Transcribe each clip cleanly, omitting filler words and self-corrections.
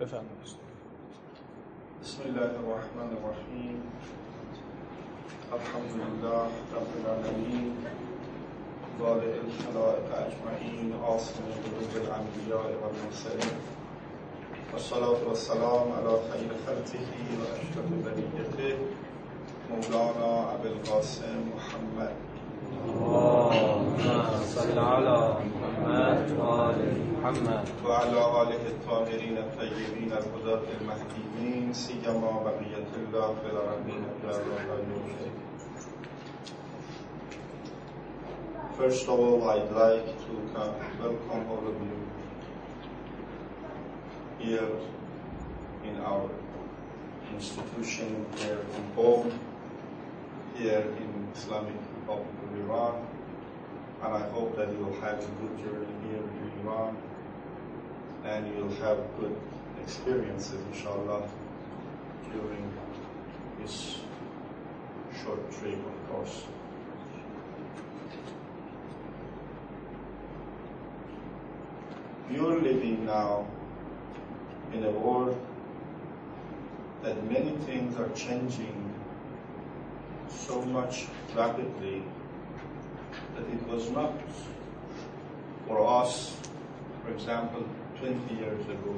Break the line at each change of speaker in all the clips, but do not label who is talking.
بفرمایید.
بسم الله الرحمن الرحیم. الحمد لله رب العالمین، بارئ الخلائق اجمعین، عاصم قلوب الانبیاء والمرسلین، والصلاة والسلام علی خیر خلقه و اشرف بریته مولانا ابی القاسم محمد.
اللهم صل على محمد وآل محمد
وعلى آله الطاهرین الطیبین الهداة المهدیین، سیما بقیة الله فی الارضین بأرواح. First of all, I'd like to welcome all of you here in our institution, here in home, here in Islamic Republic of Iran, and I hope that you'll have a good journey here in Iran, and you'll have good experiences, inshallah, during this short trip, of course. You're living now in a world that many things are changing so much rapidly that it was not for us, for example, 20 years ago,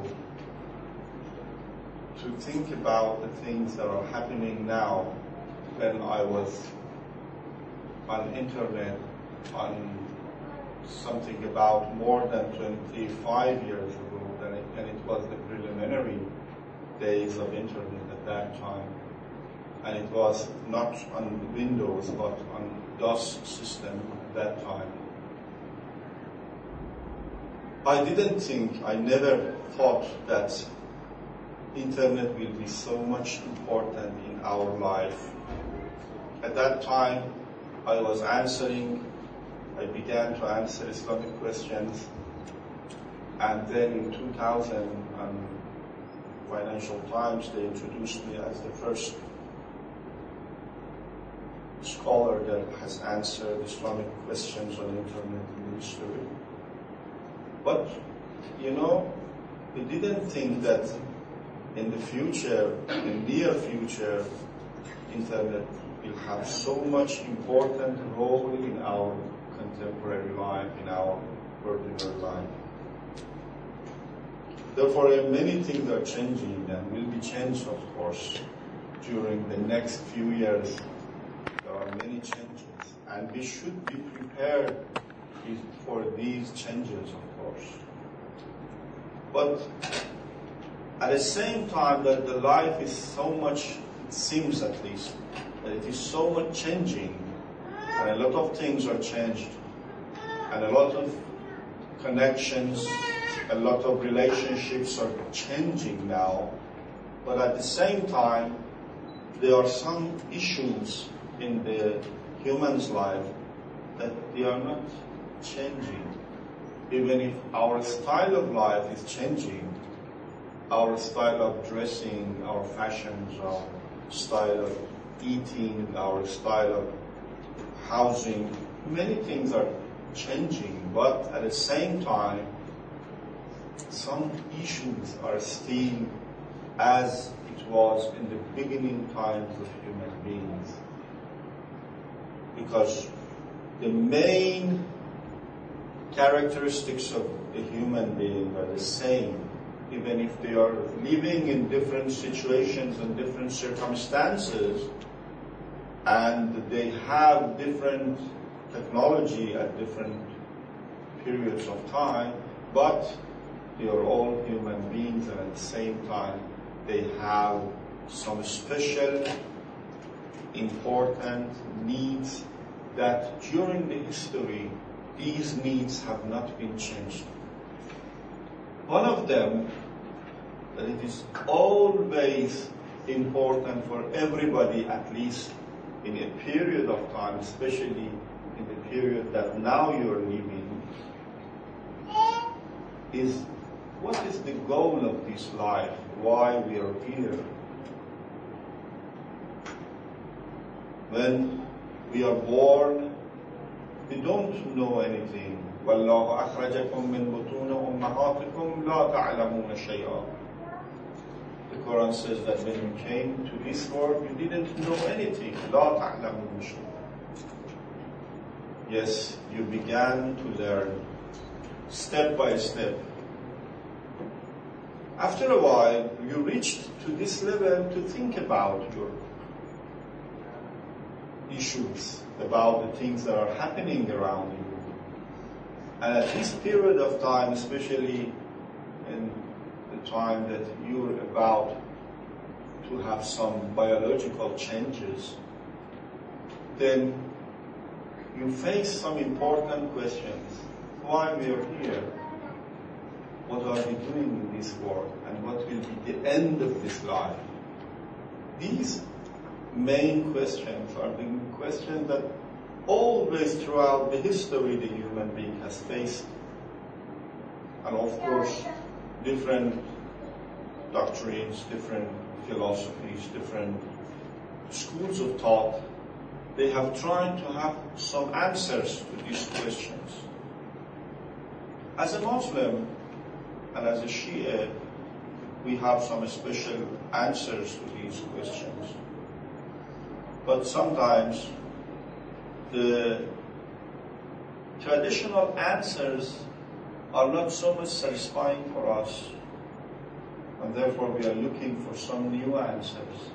to think about the things that are happening now when I was on internet, on something about more than 25 years ago, and it was the preliminary days of internet at that time. And it was not on Windows, but on DOS system at that time. I never thought that internet will be so much important in our life. At that time, I began to answer Islamic questions, and then in 2000, Financial Times, they introduced me as the first scholar that has answered Islamic questions on internet in history. But, we didn't think that in the future, in the near future, internet will have so much important role in our contemporary life, in our ordinary life. Therefore, many things are changing and will be changed, of course, during the next few years. There are many changes, and we should be prepared for these changes, of course. But at the same time that the life is so much, it seems at least, that it is so much changing, and a lot of things are changed, and a lot of connections, a lot of relationships are changing now. But at the same time, there are some issues in the human's life that they are not changing. Even if our style of life is changing, our style of dressing, our fashions, our style of eating, our style of housing, many things are changing, but at the same time, some issues are still as it was in the beginning times of human beings. Because the main characteristics of the human being are the same, even if they are living in different situations and different circumstances, and they have different technology at different periods of time, but they are all human beings, and at the same time they have some special important needs that during the history these needs have not been changed. One of them, that it is always important for everybody, at least in a period of time, especially in the period that now you're living, is what is the goal of this life? Why we are here? When we are born, we don't know anything. وَاللَّهُ أَخْرَجَكُم مِّن بُطُونِ أُمَّهَاتِكُمْ لَا تَعْلَمُونَ شَيْئًا. Quran says that when you came to this world, you didn't know anything. لا تعلمون شيئا. Yes, you began to learn step by step. After a while, you reached to this level to think about your issues, about the things that are happening around you. And at this period of time, especially in the time that you're about to have some biological changes, then you face some important questions. Why we are here? What are we doing in this world? And what will be the end of this life? These main questions are the questions that always throughout the history the human being has faced. And of course, different doctrines, different philosophies, different schools of thought, they have tried to have some answers to these questions. As a Muslim and as a Shia, we have some special answers to these questions. But sometimes the traditional answers are not so much satisfying for us, and therefore we are looking for some new answers.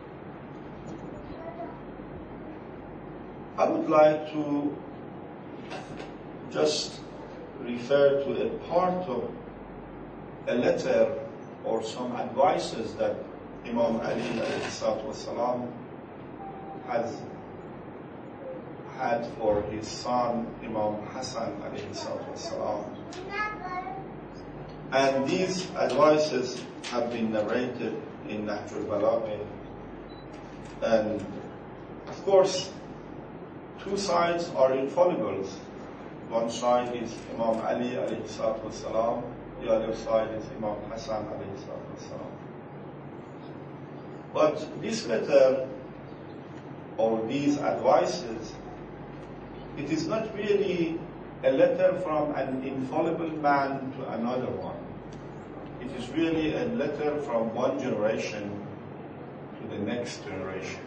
I would like to just refer to a part of a letter or some advices that Imam Ali ﷺ has had for his son Imam Hassan ﷺ. And these advices have been narrated in Nahj al-Balagha. And of course, two sides are infallible. One side is Imam Ali ﷺ, the other side is Imam Hassan ﷺ. But this letter, or these advices, it is not really a letter from an infallible man to another one. It is really a letter from one generation to the next generation.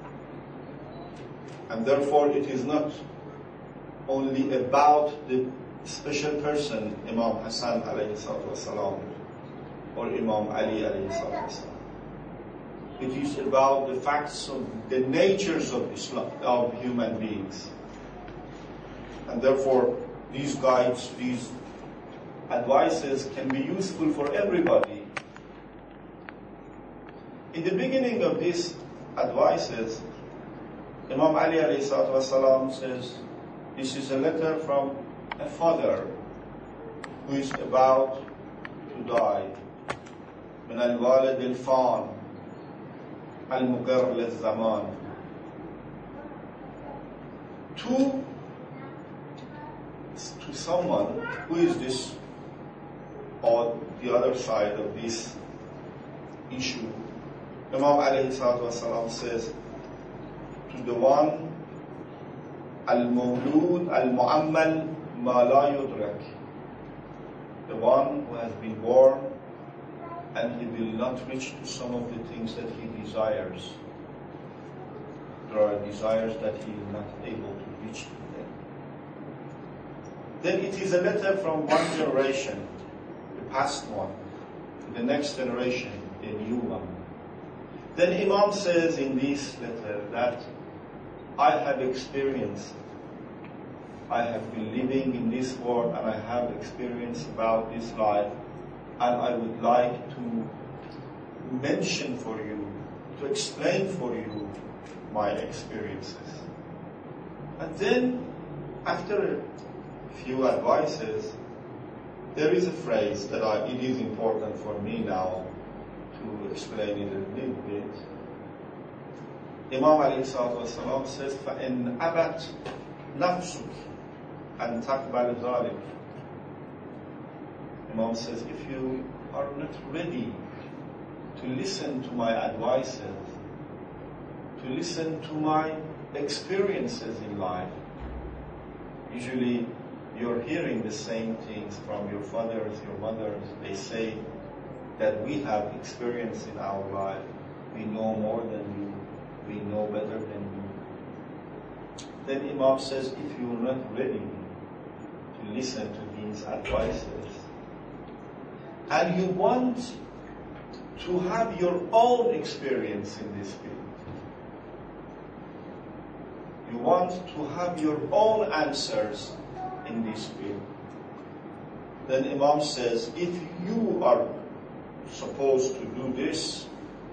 And therefore it is not only about the special person, Imam Hassan ﷺ, or Imam Ali ﷺ. It is about the facts of the natures of Islam, of human beings. And therefore, these guides, these advices can be useful for everybody. In the beginning of these advices, Imam Ali ﷺ says, this is a letter from a father who is about to die. من الوالد الفان المقر للزمان. To someone who is this, or the other side of this issue, Imam alayhi salatu wasalam says, to the one, al-mawlud al-mu'ammal ma la yudrak, the one who has been born and he will not reach to some of the things that he desires. There are desires that he is not able to reach to them. Then it is a letter from one generation, the past one, to the next generation, the new one. Then Imam says in this letter that I have experienced, I have been living in this world and I have experience about this life, and I would like to mention for you, to explain for you my experiences. And then, after a few advices, there is a phrase that it is important for me now to explain it a little bit. Imam alayhi salatu wasalam says, فَإِنْ أَبَتْ نَفْسُكِ أَنْ تَقْبَلْ ذَلِكَ. Imam says, if you are not ready to listen to my advices, to listen to my experiences in life, usually you're hearing the same things from your fathers, your mothers. They say, that we have experienced in our life. We know more than you. We know better than you. Then Imam says, if you're not ready to listen to these advices, and you want to have your own experience in this field, you want to have your own answers in this field, then Imam says, if you are supposed to do this,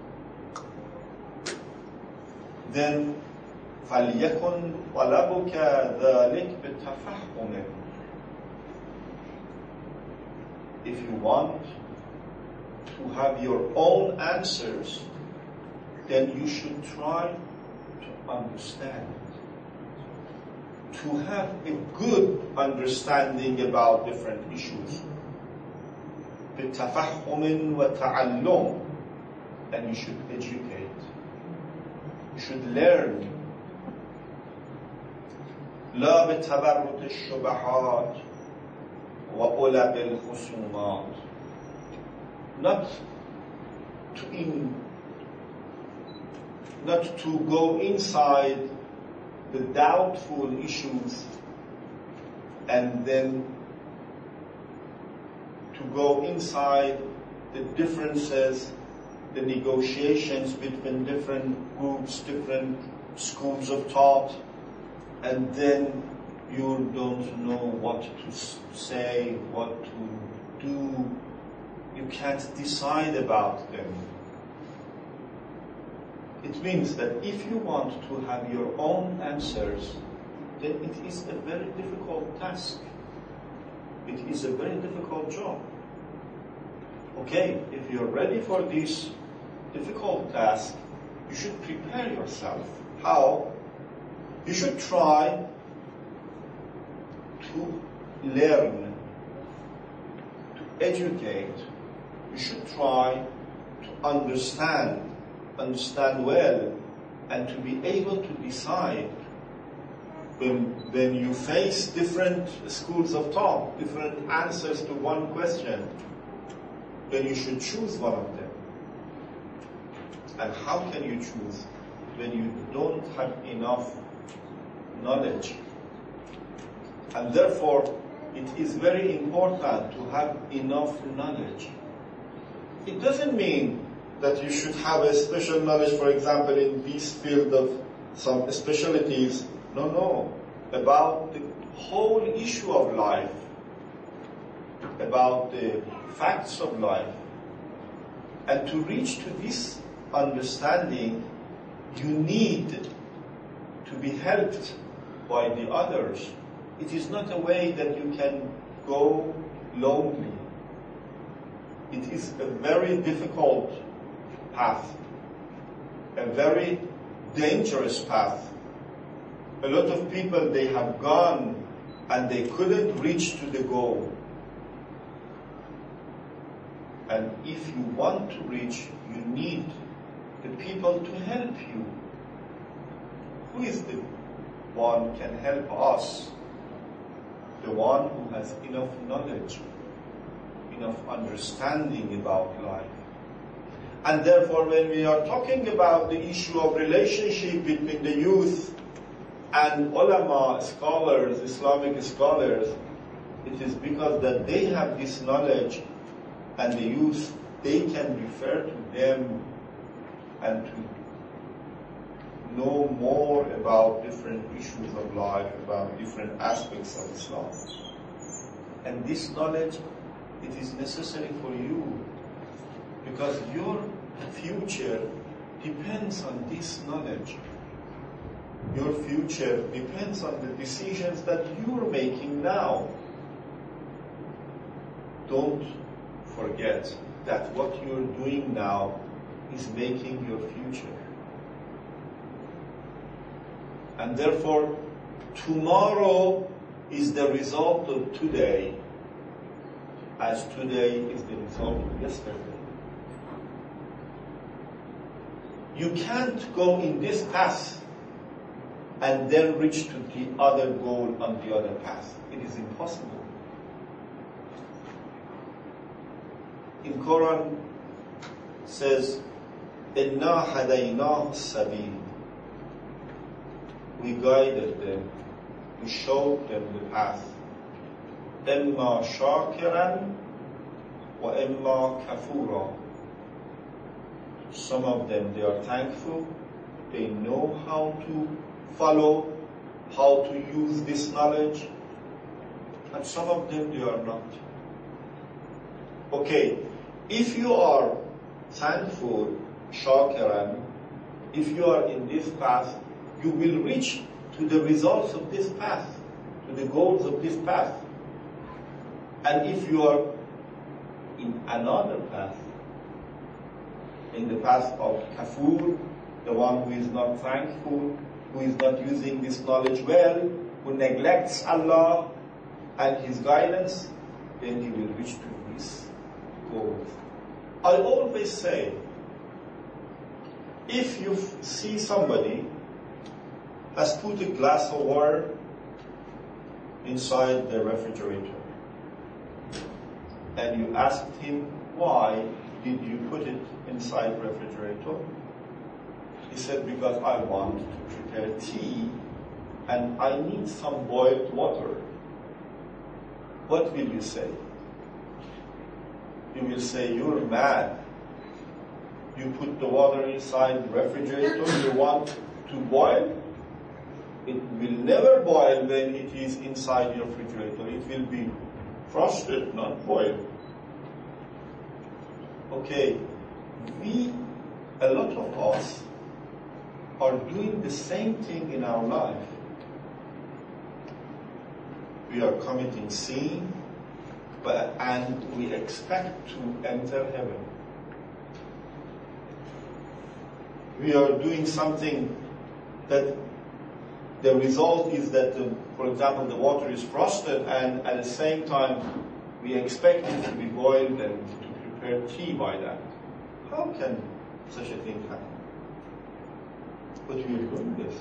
then فَلْيَكُنْ طَلَبُكَ ذَلِكَ بِتَفَحُّمٍ. If you want to have your own answers, then you should try to understand, to have a good understanding about different issues. بِتَفَحُّمٍ وَتَعَلُّمٍ. And you should educate. You should learn. لا بتبرد الشبهات وألب الخصومات. Not to go inside the doubtful issues and then to go inside the differences, the negotiations between different groups, different schools of thought, and then you don't know what to say, what to do. You can't decide about them. It means that if you want to have your own answers, then it is a very difficult task. It is a very difficult job. Okay, if you're ready for this difficult task, you should prepare yourself. How? You should try to learn, to educate. You should try to understand well, and to be able to decide when you face different schools of thought, different answers to one question, then you should choose one of them. And how can you choose when you don't have enough knowledge? And therefore, it is very important to have enough knowledge. It doesn't mean that you should have a special knowledge, for example, in this field of some specialties. No. About the whole issue of life, about the facts of life. And to reach to this understanding, you need to be helped by the others. It is not a way that you can go lonely. It is a very difficult path, a very dangerous path. A lot of people, they have gone and they couldn't reach to the goal. And if you want to reach, you need the people to help you. Who is the one can help us? The one who has enough knowledge, enough understanding about life. And therefore, when we are talking about the issue of relationship between the youth and ulama, scholars, Islamic scholars, it is because that they have this knowledge, and the youth, they can refer to them and to know more about different issues of life, about different aspects of Islam. And this knowledge, it is necessary for you, because your future depends on this knowledge. Your future depends on the decisions that you're making now. Don't forget that what you're doing now is making your future. And therefore, tomorrow is the result of today, as today is the result of yesterday. You can't go in this path and then reach to the other goal on the other path. It is impossible. In Quran, says, إِنَّا هَدَيْنَاهُ السَّبِيلِ. We guided them, we showed them the path. إِمَّا شَاكِرًا وَإِمَّا كَفُورًا. Some of them, they are thankful, they know how to follow, how to use this knowledge, and some of them, they are not. Okay, if you are thankful, shakiran, if you are in this path, you will reach to the results of this path, to the goals of this path. And if you are in another path, in the path of kafur, the one who is not thankful, who is not using this knowledge well, who neglects Allah and His guidance, then he will reach to this goal. I always say, if you see somebody has put a glass of water inside the refrigerator, and you asked him, why did you put it inside the refrigerator? He said, because I want to prepare tea and I need some boiled water. What will you say? You will say, you're mad. You put the water inside the refrigerator, you want to boil? It will never boil when it is inside the refrigerator. It will be frosted, not boiled. Okay, a lot of us are doing the same thing in our life. We are committing sin, and we expect to enter heaven. We are doing something that the result is that, for example, the water is frosted, and at the same time we expect it to be boiled and to prepare tea by that. How can such a thing happen? But we are doing this.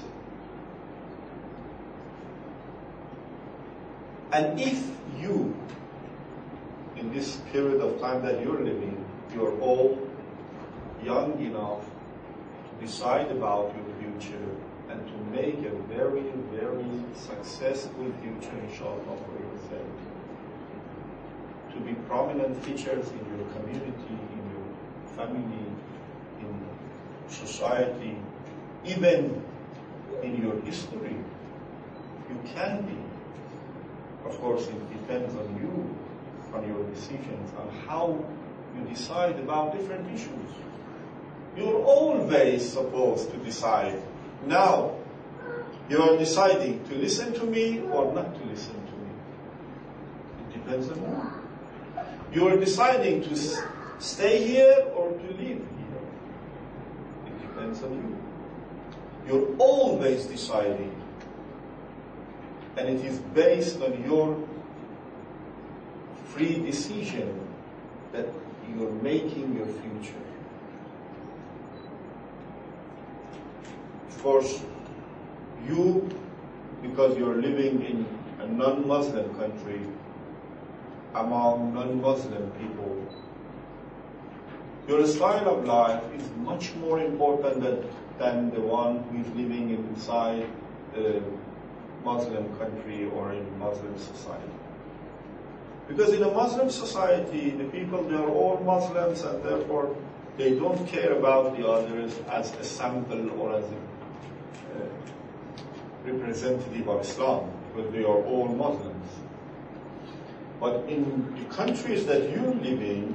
And if you, in this period of time that you're living, you're all young enough to decide about your future and to make a very, very successful future, inshallah, for yourself, to be prominent features in your community, in your family, in society, even in your history, you can be. Of course, it depends on you, on your decisions, on how you decide about different issues. You're always supposed to decide. Now, you're deciding to listen to me or not to listen to me. It depends on you. You're deciding to stay here or to leave here. It depends on you. You're always deciding. And it is based on your free decision that you're making your future. Of course, you, because you're living in a non-Muslim country, among non-Muslim people, your style of life is much more important than the one who is living inside the Muslim country or in Muslim society. Because in a Muslim society, the people, they are all Muslims, and therefore they don't care about the others as a sample or as a representative of Islam, because they are all Muslims. But in the countries that you live in,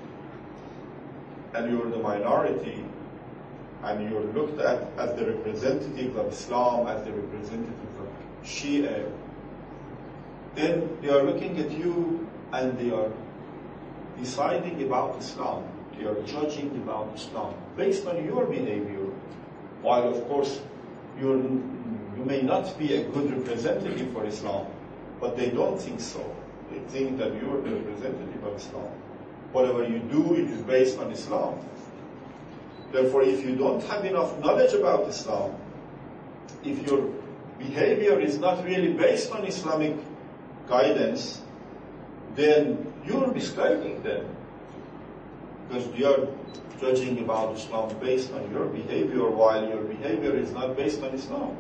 and you're the minority, and you're looked at as the representative of Islam, as the representative of Shia, then they are looking at you and they are deciding about Islam. They are judging about Islam based on your behavior. While, of course, you may not be a good representative for Islam, but they don't think so. They think that you're the representative of Islam. Whatever you do, it is based on Islam. Therefore, if you don't have enough knowledge about Islam, if your behavior is not really based on Islamic guidance, then you're misguiding them. because you are judging about Islam based on your behavior, while your behavior is not based on Islam.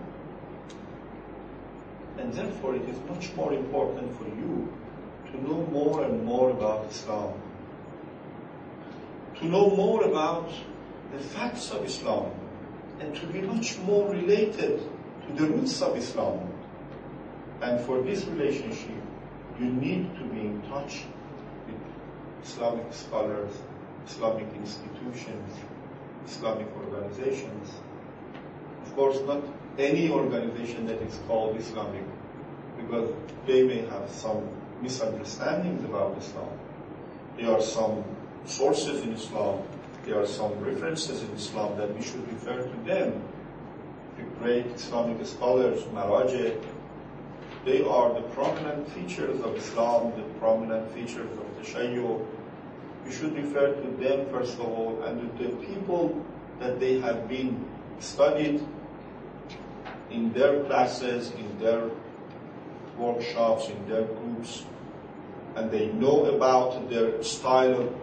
And therefore it is much more important for you to know more and more about Islam, to know more about the facts of Islam, and to be much more related to the roots of Islam. And for this relationship, you need to be in touch with Islamic scholars, Islamic institutions, Islamic organizations. Of course, not any organization that is called Islamic, because they may have some misunderstandings about Islam. There are some sources in Islam, there are some references in Islam that we should refer to them. The great Islamic scholars, Maraji, they are the prominent features of Islam, the prominent features of Tashayyu. We should refer to them first of all, and to the people that they have been studied in their classes, in their workshops, in their groups, and they know about their style of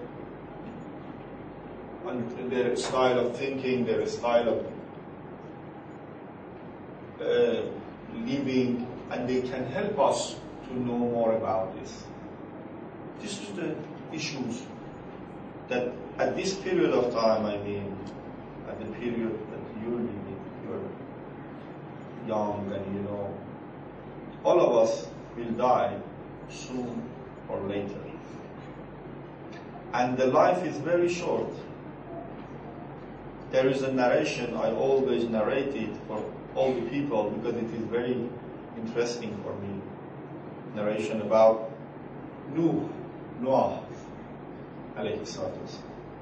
thinking, their style of living, and they can help us to know more about this. These are the issues that at this period of time, at the period that you're living, you're young, and all of us will die soon or later. And the life is very short. There is a narration, I always narrate it for all the people because it is very interesting for me. Narration about Noah, alayhi salatu.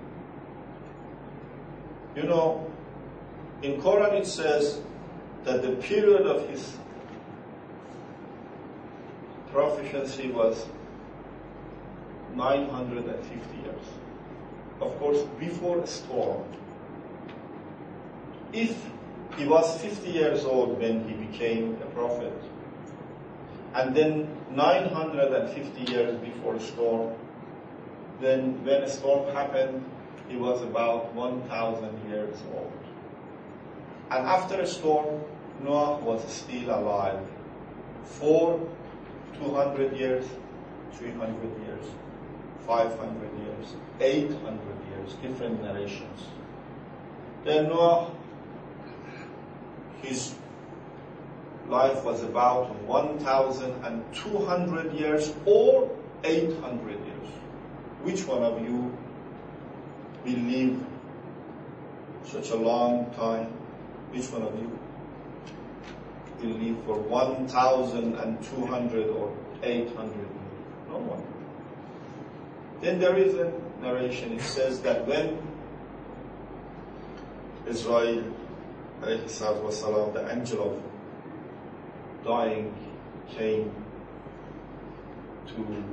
In Quran it says that the period of his proficiency was 950 years. Of course, before a storm. If he was 50 years old when he became a prophet, and then 950 years before a storm, then when a storm happened, he was about 1,000 years old. And after a storm, Noah was still alive for 200 years, 300 years, 500 years, 800 years, different narrations. Then Noah, his life was about 1,200 years or 800 years. Which one of you will live such a long time? Which one of you will live for 1,200 or 800 years? No one. Then there is a narration. It says that when Israel, alayhi salatu wasalam, the angel of dying came to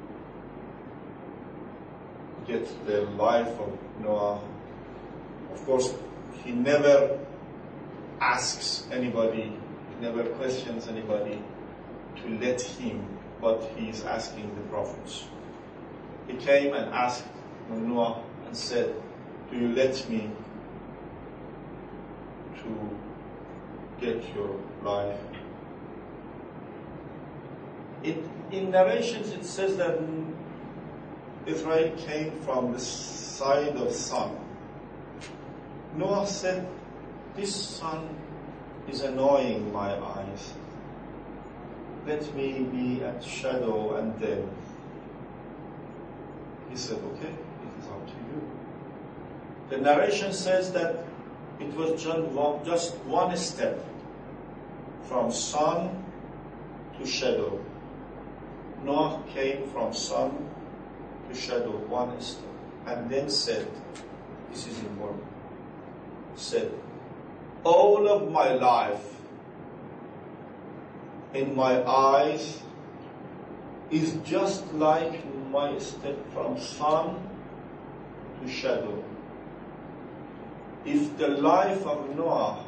get the life of Noah. Of course, he never asks anybody, never questions anybody to let him, but he is asking the prophets. He came and asked Noah and said, "Do you let me to get your life?" In narrations it says that Israel came from the side of sun. Noah said, "This sun is annoying my eyes. Let me be at shadow and then." He said, "Okay, it is up to you." The narration says that it was just one step from sun to shadow. Noah came from sun to shadow, one step, and then said, this is important, said, "All of my life in my eyes is just like my step from sun to shadow." If the life of Noah,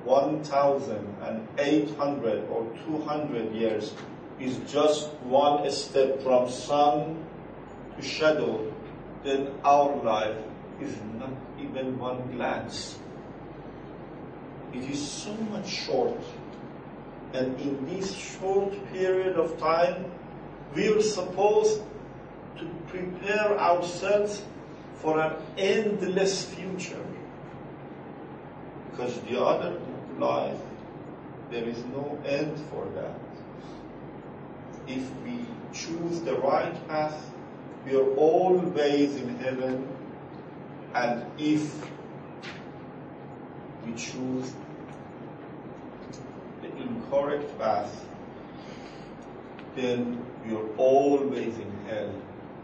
1,800 or 200 years, is just one step from sun to shadow, then our life is not even one glance. It is so much short. And in this short period of time, we are supposed to prepare ourselves for an endless future. Because the other life, there is no end for that. If we choose the right path, we are always in heaven. And if we choose the incorrect path, then we are always in hell.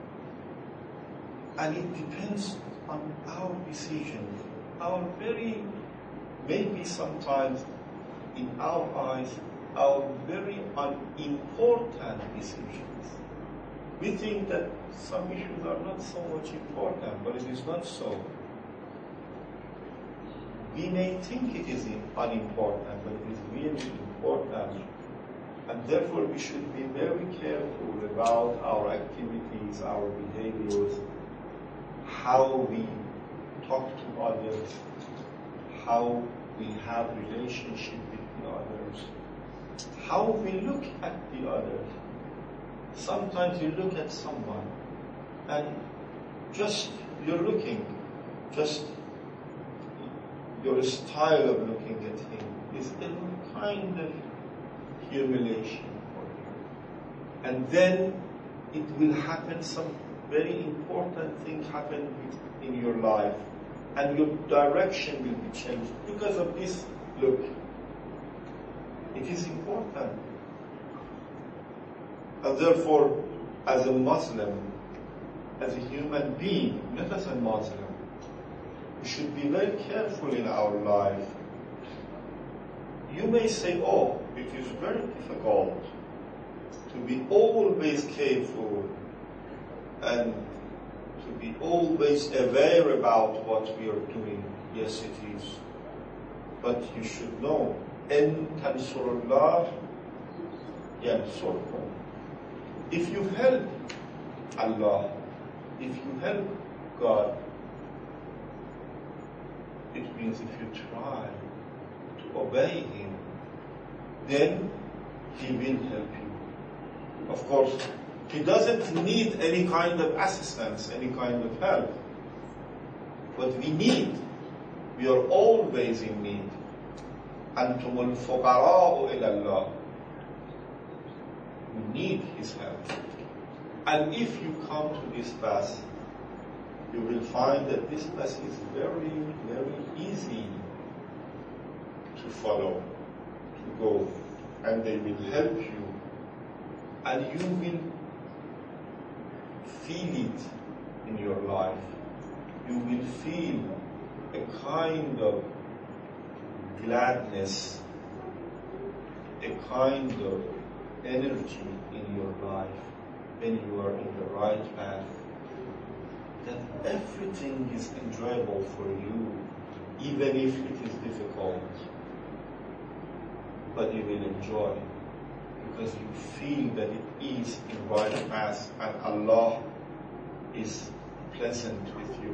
And it depends on our decision, our very, maybe sometimes in our eyes, our very unimportant decisions. We think that some issues are not so much important, but it is not so. We may think it is unimportant, but it is really important. And therefore we should be very careful about our activities, our behaviors, how we talk to others, how we have relationship with the others, how we look at the others. Sometimes you look at someone and just you're looking, just your style of looking at him is a kind of humiliation for you. And then it will happen, some very important thing happen in your life, and your direction will be changed because of this look. It is important. And therefore, as a Muslim, as a human being, not as a Muslim, we should be very careful in our life. You may say, oh, it is very difficult to be always careful and to be always aware about what we are doing. Yes, it is. But you should know, إِن تَنْصُرُ اللَّهِ يَنْصُرْكُمْ. If you help Allah, if you help God, it means if you try to obey Him, then He will help you. Of course, He doesn't need any kind of assistance, any kind of help. But we are always in need. أَنْتُمُ الْفُقَرَاءُ إِلَى اللَّهِ. We need His help. And if you come to this path, you will find that this path is very, very easy to follow, to go. And they will help you. And you will feel it in your life. You will feel a kind of gladness, a kind of energy in your life when you are in the right path, that everything is enjoyable for you, even if it is difficult. But you will enjoy, because you feel that it is in right path and Allah is pleasant with you.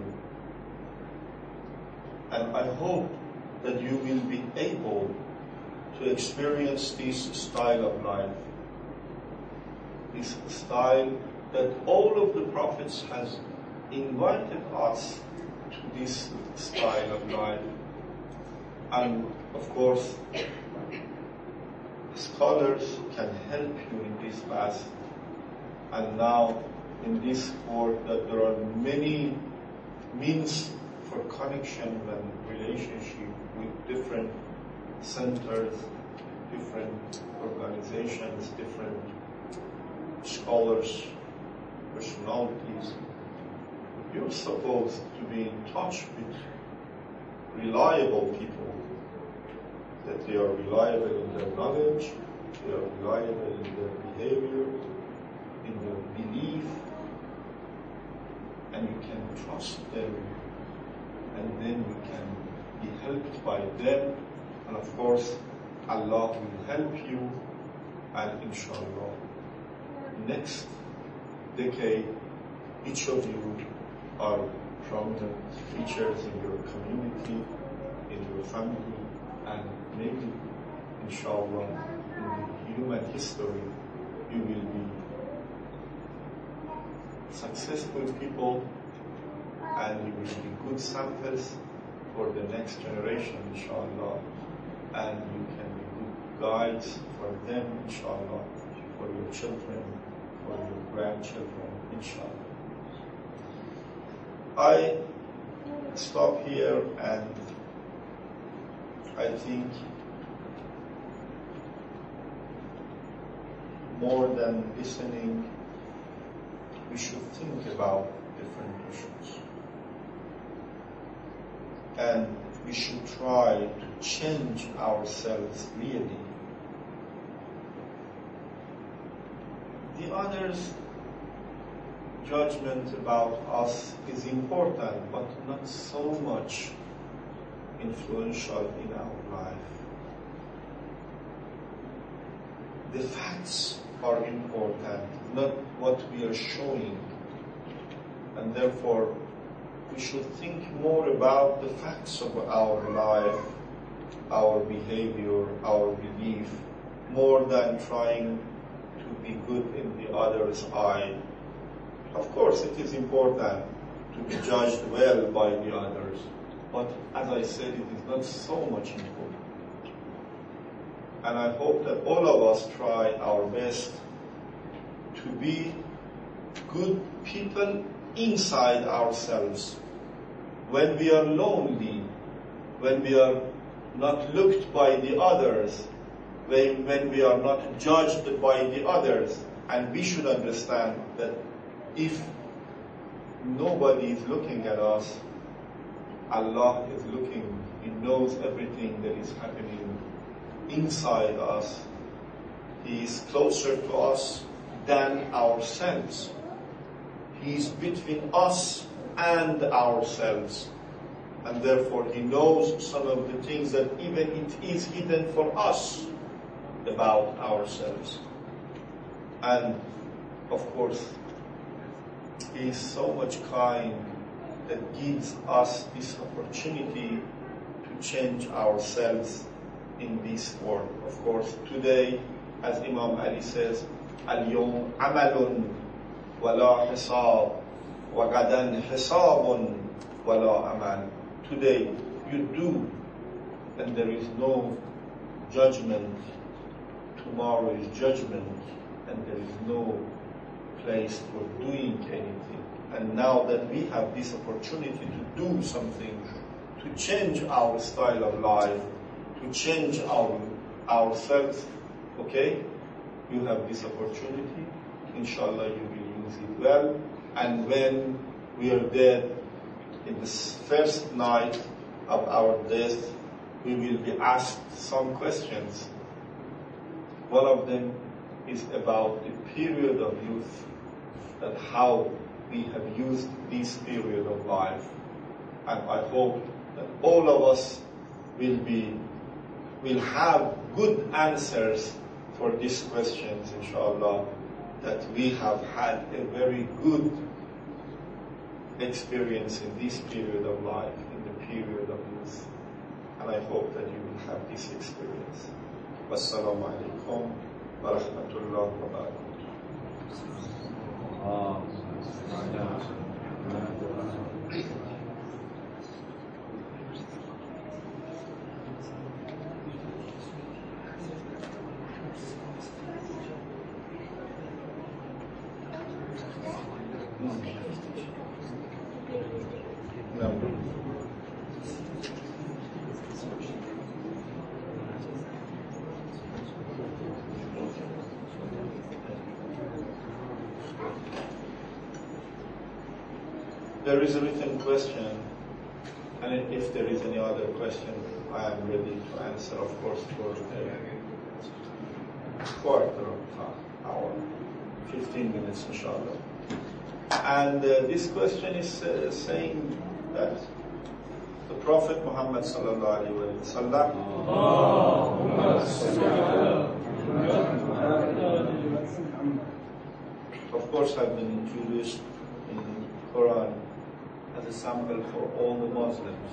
And I hope that you will be able to experience this style of life, this style that all of the prophets has invited us to this style of life. And of course, scholars can help you in this path. And now in this world that there are many means for connection and relationship with different centers, different organizations, different scholars, personalities. You're supposed to be in touch with reliable people, that they are reliable in their knowledge, they are reliable in their behavior, in their belief, and you can trust them, and then you can be helped by them, and of course Allah will help you, and inshallah next decade each of you are prominent features in your community, in your family, and maybe, inshallah, in human history, you will be successful people and you will be good samples for the next generation, inshallah, and you can be good guides for them, inshallah, for your children, for your grandchildren, inshallah. I stop here, and I think more than listening, we should think about different issues. And we should try to change ourselves really. The others' judgment about us is important, but not so much influential in our life. The facts are important, not what we are showing. And therefore, we should think more about the facts of our life, our behavior, our belief, more than trying to be good in the other's eye. Of course, it is important to be judged well by the others, but as I said, it is not so much important. And I hope that all of us try our best to be good people inside ourselves. When we are lonely, when we are not looked by the others, when we are not judged by the others, and we should understand that if nobody is looking at us, Allah is looking. He knows everything that is happening inside us. He is closer to us than ourselves. He is between us and ourselves. And therefore He knows some of the things that even it is hidden for us about ourselves. And of course, He is so much kind that gives us this opportunity to change ourselves in this world. Of course, today, as Imam Ali says, اليوم عمل ولا حساب وغدا حساب ولا عمل. Today you do, and there is no judgment. Tomorrow is judgment, and there is no place for doing anything. And now that we have this opportunity to do something, to change our style of life, to change ourselves, okay? You have this opportunity. Inshallah, you will use it well. And when we are dead, in the first night of our death, we will be asked some questions. One of them is about the period of youth, and how we have used this period of life. And I hope that all of us will have good answers for these questions, inshallah, that we have had a very good experience in this period of life, in the period of youth. And I hope that you will have this experience. Wassalamu alaikum wa rahmatullahi wa barakatuh. There is a written question, and if there is any other question, I am ready to answer, of course, for a quarter of an hour, 15 minutes, inshallah. And this question is saying that the Prophet Muhammad sallallahu alaihi wasallam of course have been introduced in Quran as a sample for all the Muslims.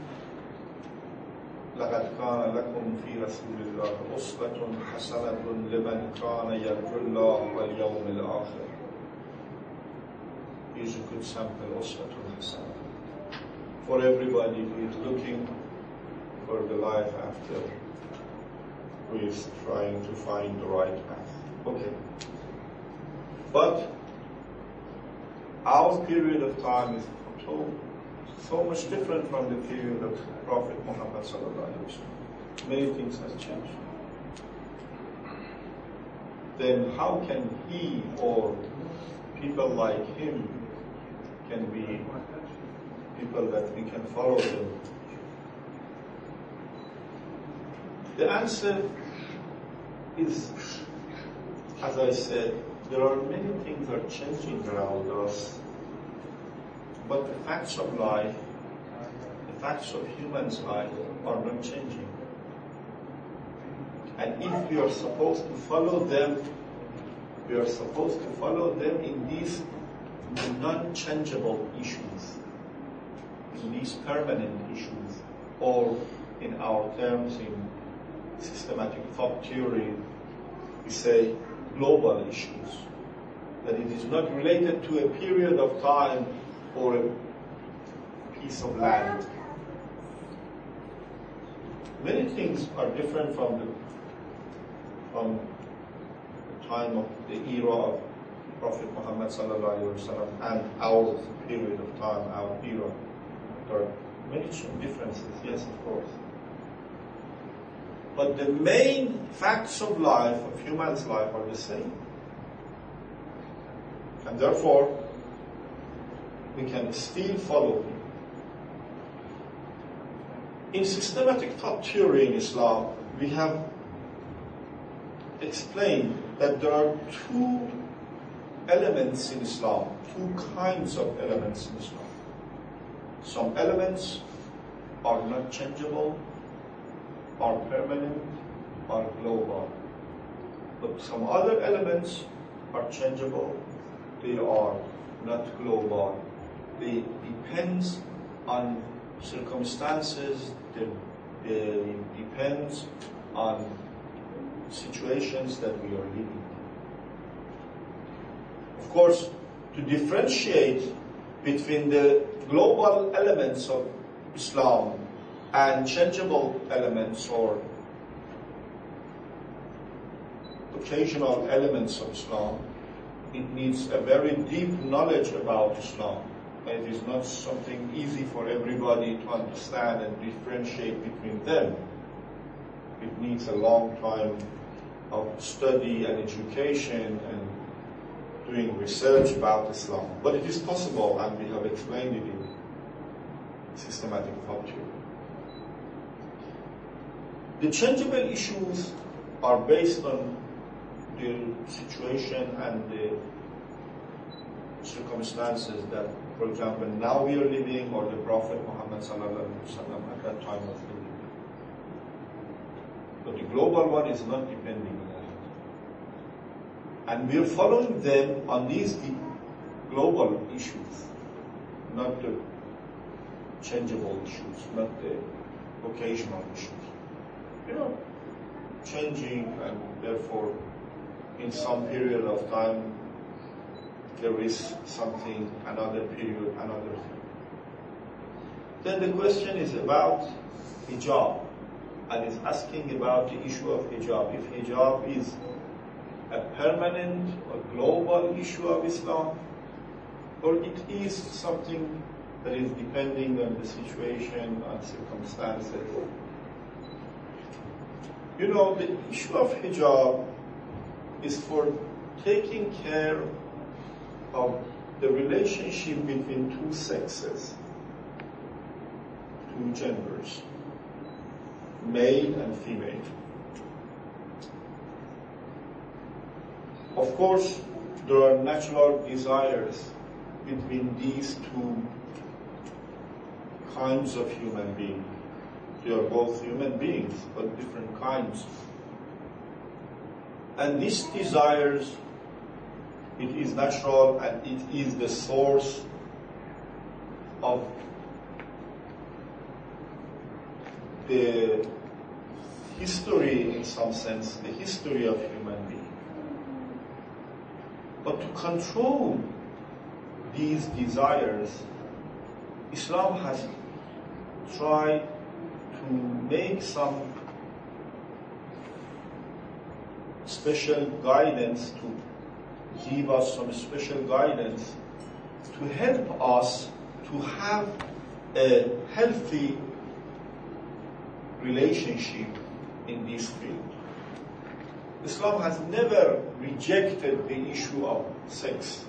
لَقَدْ كَانَ لَكُمْ فِي رَسُولِ اللَّهِ أُسْوَةٌ حَسَنَةٌ لِمَنْ كَانَ يَرْجُو اللَّهَ وَالْيَوْمَ الْآخِرَ. Here's a good sample, أُسْوَةٌ حَسَنَةٌ, for everybody who is looking for the life after, who is trying to find the right path. Okay. But our period of time is so much different from the period of Prophet Muhammad sallallahu alaihi wasallam. Many things has changed. Then how can he or people like him can be people that we can follow them? The answer is, as I said, there are many things that are changing around us, but the facts of life, the facts of human's life are not changing. And if we are supposed to follow them, we are supposed to follow them in these non-changeable issues, in these permanent issues, or in our terms in systematic thought theory, we say global issues, that it is not related to a period of time or a piece of land. Many things are different from the time of the era of Prophet Muhammad sallallahu alaihi wasallam and our period of time, our era. There are many differences, yes, of course. But the main facts of life, of human's life, are the same. And therefore, we can still follow him. In systematic thought theory in Islam, we have explained that there are two elements in Islam, two kinds of elements in Islam. Some elements are not changeable, are permanent, are global. But some other elements are changeable, they are not global. They depend on circumstances, they depend on situations that we are living. Of course, to differentiate between the global elements of Islam and changeable elements or occasional elements of Islam, it needs a very deep knowledge about Islam. And it is not something easy for everybody to understand and differentiate between them. It needs a long time of study and education and doing research about Islam. But it is possible, and we have explained it in systematic thought theory. The changeable issues are based on the situation and the circumstances that, for example, now we are living, or the Prophet Muhammad sallallahu alaihi wasallam at that time was living. But the global one is not depending on that. And we are following them on these global issues, not the changeable issues, not the occasional issues. You know, changing, and therefore in some period of time there is something, another period, another thing. Then the question is about hijab, and is asking about the issue of hijab. If hijab is a permanent or global issue of Islam, or it is something that is depending on the situation and circumstances. You know, the issue of hijab is for taking care of the relationship between two sexes, two genders, male and female. Of course, there are natural desires between these two kinds of human beings. They are both human beings, but different kinds. And these desires, it is natural and it is the source of the history, in some sense, the history of human being. But to control these desires, Islam has tried to make some special guidance, to give us some special guidance to help us to have a healthy relationship in this field. Islam has never rejected the issue of sex.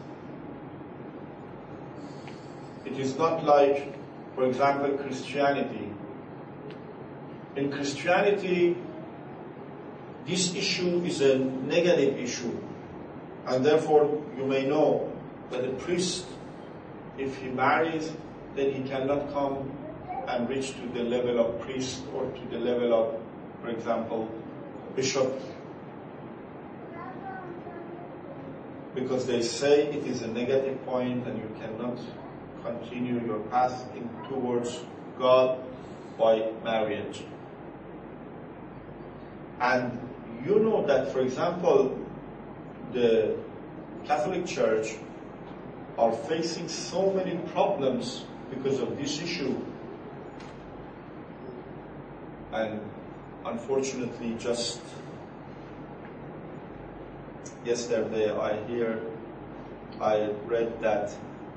It is not like, for example, Christianity. In Christianity, this issue is a negative issue, and therefore you may know that a priest, if he marries, then he cannot come and reach to the level of priest or to the level of, for example, bishop, because they say it is a negative point and you cannot continue your path towards God by marriage. And you know that, for example, the Catholic Church are facing so many problems because of this issue. And unfortunately, just yesterday I read that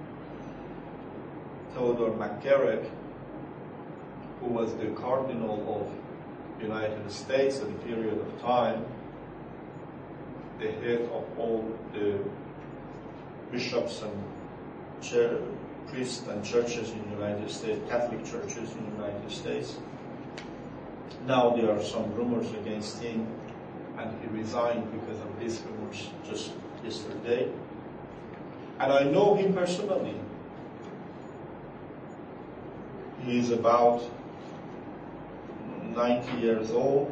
Theodore McCarrick, who was the Cardinal of the United States at a period of time, the head of all the bishops and priests and churches in the United States, Catholic churches in the United States. Now there are some rumors against him, and he resigned because of these rumors just yesterday. And I know him personally. He is about 90 years old,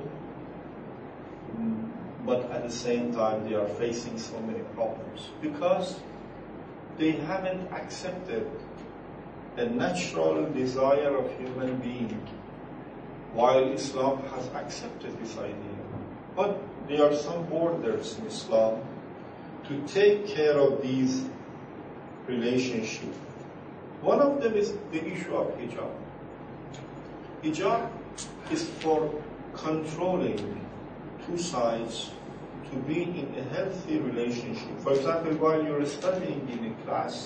but at the same time they are facing so many problems because they haven't accepted the natural desire of human being, while Islam has accepted this idea. But there are some borders in Islam to take care of these relationships. One of them is the issue of hijab. Hijab is for controlling two sides to be in a healthy relationship. For example, while you're studying in a class,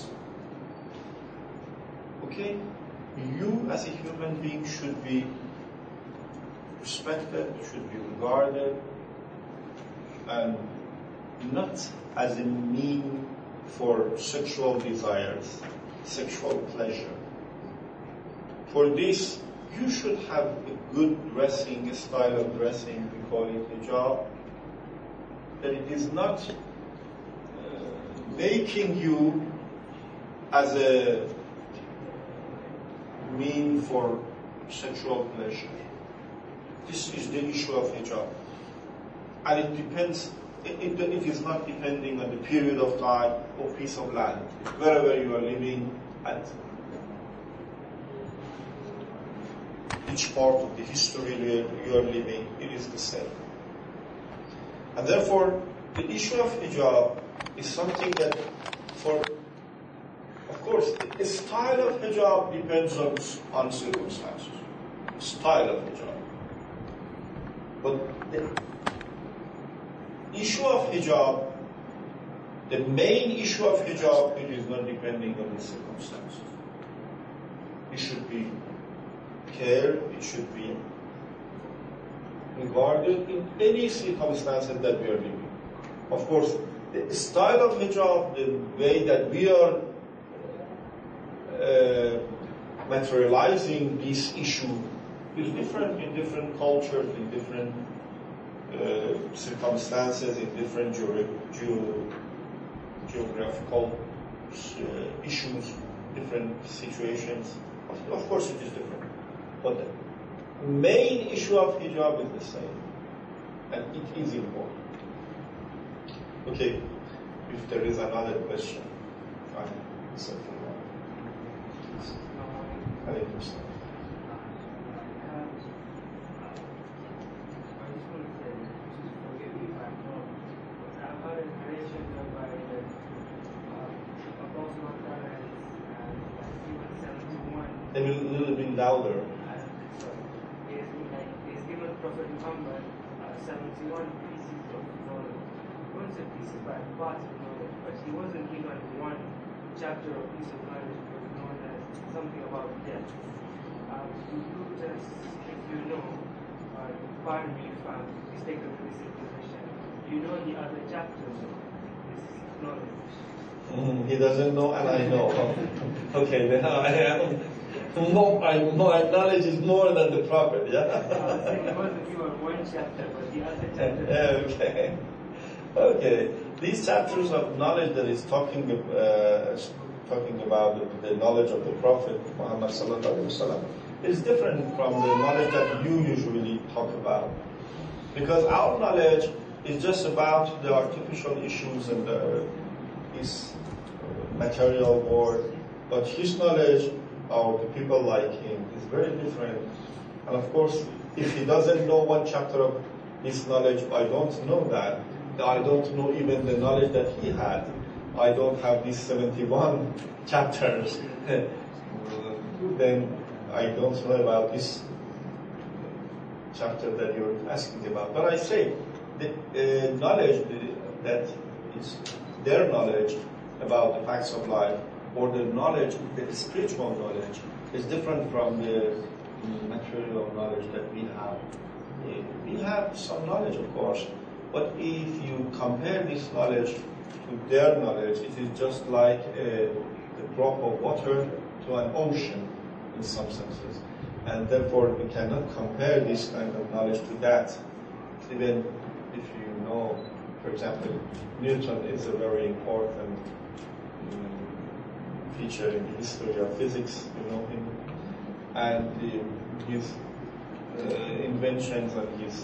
okay, you as a human being should be respected, should be regarded, and not as a mean for sexual desires, sexual pleasure. For this, you should have a good dressing, a style of dressing, we call it hijab, that it is not making you as a mean for sexual pleasure. This is the issue of hijab. And it depends, it is not depending on the period of time or piece of land. Wherever you are living at each part of the history you are living, it is the same. And therefore, the issue of hijab is something that, of course, the style of hijab depends on circumstances. Style of hijab. But the issue of hijab, the main issue of hijab, it is not depending on the circumstances. It should be cared, it should be regarded in any circumstances that we are living. Of course, the style of hijab, the way that we are materializing this issue is different in different cultures, in different circumstances, in different geographical issues, different situations. Of course it is different. But the main issue of hijab is the same. And it is important. Okay, if there is another question, fine. So Alaykum salam. A little bit louder.
He's given Prophet Muhammad 71 pieces of knowledge. He wants a piece of parts of knowledge, but he wasn't given one chapter or piece of knowledge which was known as something about death. You just, if you know, pardon me if I'm mistaken for this information, you know the other chapters of this knowledge.
He doesn't know and I know. Okay, then I am. My knowledge is more than the Prophet, yeah?
It wasn't given one chapter, but the other chapter.
Okay. These chapters of knowledge that is talking about the knowledge of the Prophet Muhammad sallallahu alaihi wasallam is different from the knowledge that you usually talk about. Because our knowledge is just about the artificial issues and his material world, but his knowledge, or the people like him, is very different. And of course, if he doesn't know one chapter of his knowledge, I don't know that. I don't know even the knowledge that he had. I don't have these 71 chapters. Then I don't know about this chapter that you're asking about. But I say, the knowledge that is their knowledge about the facts of life, or the knowledge, the spiritual knowledge, is different from the material knowledge that we have. We have some knowledge, of course, but if you compare this knowledge to their knowledge, it is just like a drop of water to an ocean in some senses. And therefore, we cannot compare this kind of knowledge to that. Even if you know, for example, Newton is a very important feature in the history of physics, you know him, and his inventions and his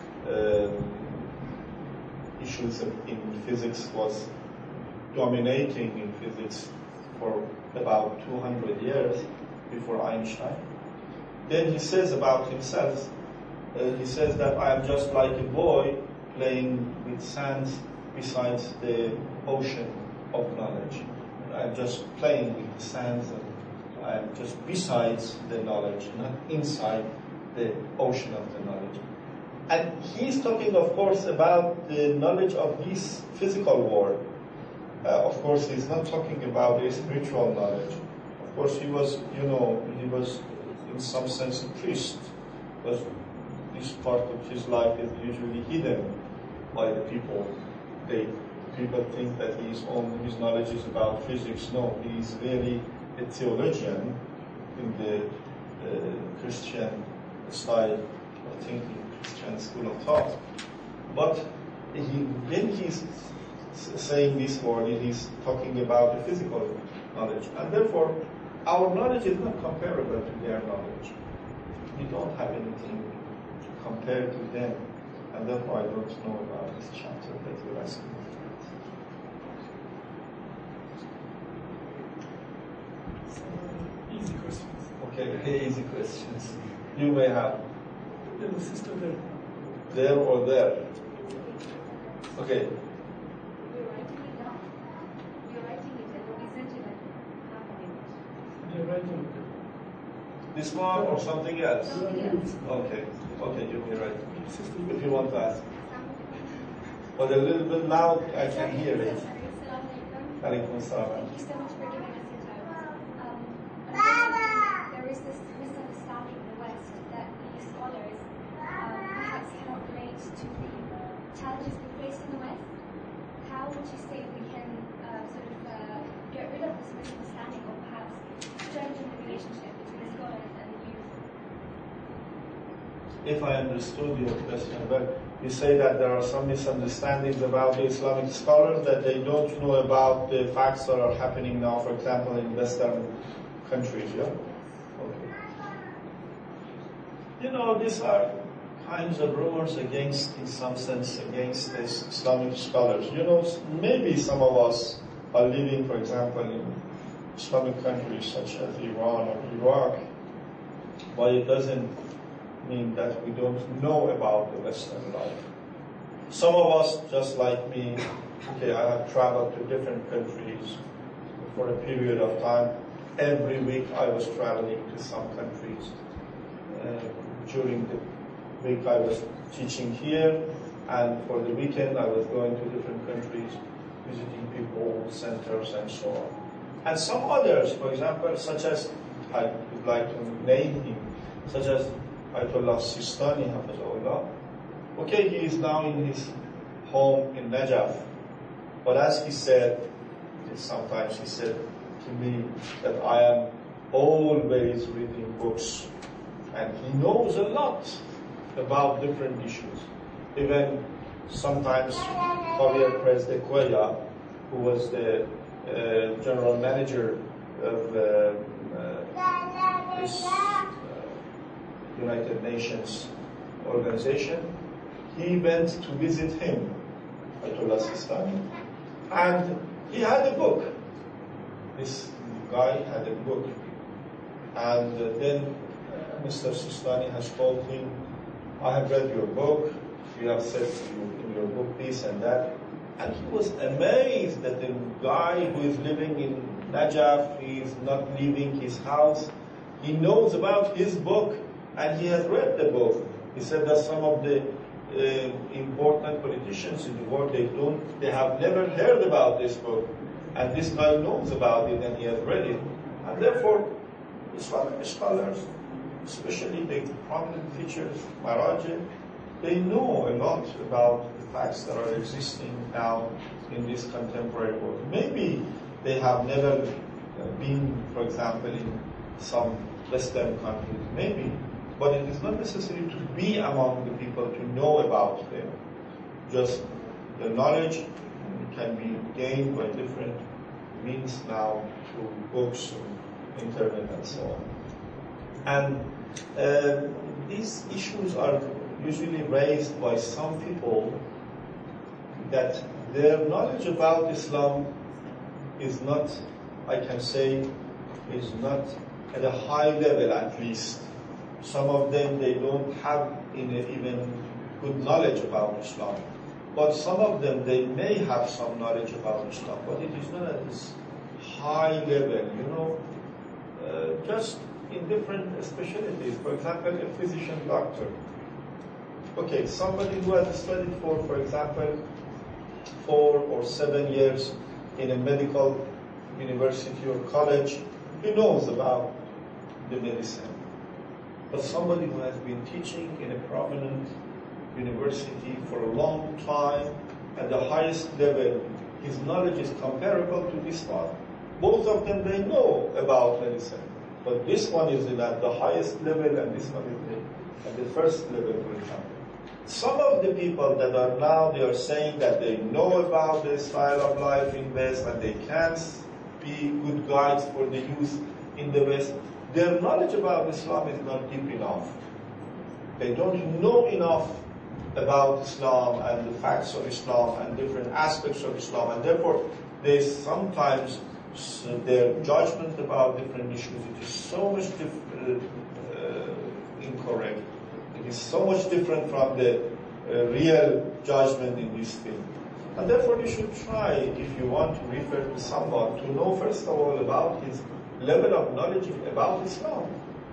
issues in physics was dominating in physics for about 200 years before Einstein. Then he says about himself, he says that I am just like a boy playing with sands beside the ocean of knowledge. I'm just playing with the sands, and I'm just besides the knowledge, not inside the ocean of the knowledge. And he's talking, of course, about the knowledge of this physical world. Of course, he's not talking about the spiritual knowledge. Of course, he was in some sense a priest, because this part of his life is usually hidden by the people. People think that his knowledge is about physics. No, he is really a theologian in the Christian style of thinking, Christian school of thought. But when he's saying this word, he's talking about the physical knowledge. And therefore, our knowledge is not comparable to their knowledge. We don't have anything to compare to them. And therefore, I don't know about this chapter that you're asking me.
Easy questions.
Okay, easy questions. You may have.
There's a sister there.
There or there? Okay.
You're writing it down. You're writing it down. Isn't it happening?
You're writing it.
This one or something else?
Something else.
Okay. Okay, you may write.
Sister,
If you want to ask. But a little bit loud, I can hear it. Alaykum salam.
Thank you so much for giving us your time. Unfortunately, there is this misunderstanding in the West that the scholars perhaps cannot relate to the challenges we face in the West. How would you say we can get rid of this misunderstanding, or perhaps strengthen the relationship between the scholars and the youth?
If I understood your question, but you say that there are some misunderstandings about the Islamic scholars, that they don't know about the facts that are happening now, for example, in Western countries, yeah? Okay. You know, these are kinds of rumors against, in some sense, against the Islamic scholars. You know, maybe some of us are living, for example, in Islamic countries such as Iran or Iraq, but it doesn't mean that we don't know about the Western life. Some of us, just like me, okay, I have traveled to different countries for a period of time. Every week I was traveling to some countries. During the week I was teaching here, and for the weekend I was going to different countries, visiting people, centers, and so on. And some others, for example, such as, I would like to name him, such as Ayatollah Sistani, Hafizahullah. Okay, he is now in his home in Najaf, but as he said, sometimes he said to me that I am always reading books, and he knows a lot about different issues. Even sometimes Javier Perez de Cuellar, who was the general manager of this United Nations organization, he went to visit him, Ayatollah Sistani, and he had a book. This guy had a book, and then Mr. Sistani has told him, I have read your book, you have said in your book this and that. And he was amazed that the guy who is living in Najaf, he is not leaving his house. He knows about his book, and he has read the book. He said that some of the important politicians in the world, they have never heard about this book. And this guy knows about it, and he has read it. And therefore, Islamic scholars, especially the prominent teachers, Maraji, they know a lot about the facts that are existing now in this contemporary world. Maybe they have never been, for example, in some Western countries, maybe, but it is not necessary to be among the people to know about them. Just the knowledge can be gained by different means now through books, internet, and so on. And these issues are usually raised by some people that their knowledge about Islam is not, I can say, is not at a high level at least. Some of them, they don't have even good knowledge about Islam. But some of them, they may have some knowledge about Islam, but it is not at this high level, just in different specialties. For example, a physician doctor. Okay, somebody who has studied for example, 4 or 7 years in a medical university or college, he knows about the medicine. But somebody who has been teaching in a prominent university for a long time, at the highest level, his knowledge is comparable to this one. Both of them, they know about medicine. But this one is at the highest level, and this one is at the first level, for example. Some of the people that are now, they are saying that they know about the style of life in West and they can't be good guides for the youth in the West. Their knowledge about Islam is not deep enough. They don't know enough about Islam and the facts of Islam and different aspects of Islam, and therefore they sometimes, their judgment about different issues, it is so much incorrect. It is so much different from the real judgment in this field. And therefore you should try, if you want to refer to someone, to know first of all about his level of knowledge about Islam.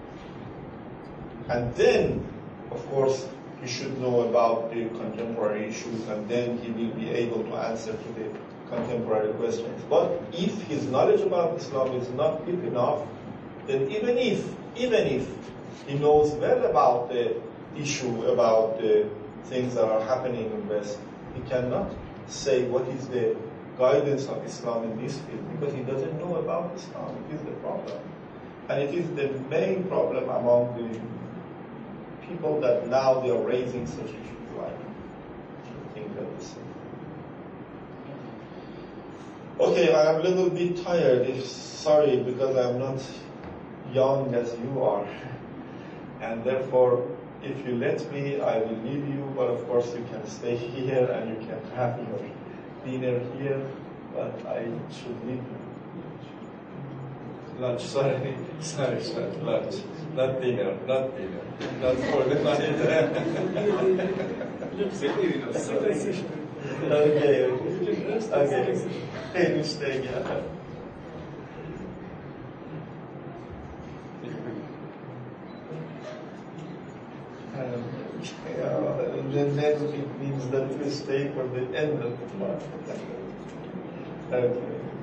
And then, of course, he should know about the contemporary issues, and then he will be able to answer to the contemporary questions. But if his knowledge about Islam is not deep enough, then even if he knows well about the issue, about the things that are happening in West, he cannot say what is the guidance of Islam in this field, because he doesn't know about Islam. It is the problem. And it is the main problem among the people that now they are raising such issues like things like this. Okay, I am a little bit tired. Sorry, because I am not young as you are. And therefore, if you let me, I will leave you, but of course you can stay here and you can have your dinner here, but I should leave you. Lunch, sorry, lunch. Not dinner. Not for the night. Okay. Mistake, yeah. Then it means that we stay for the end of the month. Okay.